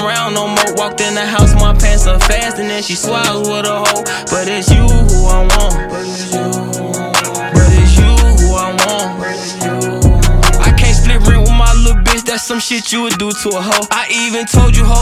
around no more. Walked in the house, my pants are fast, and then she swallows with a hoe. But it's you who I want. But it's you who I want. I can't split rent with my little bitch. That's some shit you would do to a hoe. I even told you, hoe.